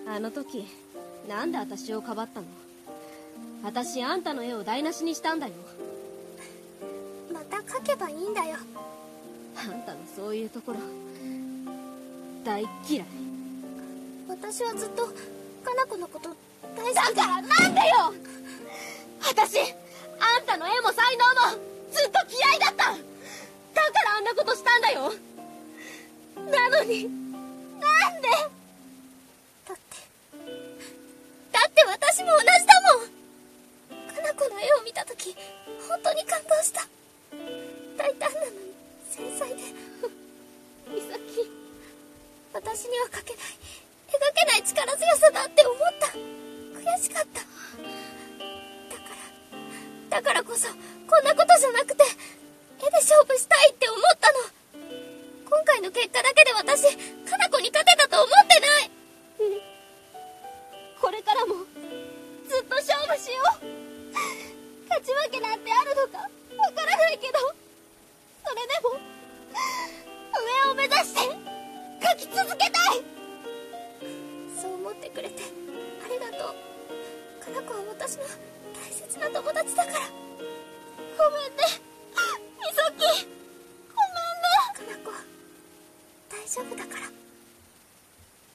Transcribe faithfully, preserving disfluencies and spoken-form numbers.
あの時なんで私をかばったの？私あんたの絵を台無しにしたんだよ。 また描けばいいんだよ。 あんたのそういうところ大嫌い。 私はずっとかな子のこと大好きだからなんでよ。私あんたの絵も才能もずっと嫌いだった。だからあんなことしたんだよ。なのになんで？ だってだって私も同じだもん。かな子の絵を見た時本当に感動した。大胆なのに繊細で美咲、 私には描けない描けない力強さだって思った。悔しかった。だからだからこそこんなことじゃなくて絵で勝負したいって思ったの。今回の結果だけで私かな子に勝てたと思ってない。 これからもずっと勝負しよう。勝ち負けなんてあるのかわからないけど、それでも上を目指して描き続けたい。 そう思ってくれてありがとう。かな子は私の大切な友達だから。 ごめんね。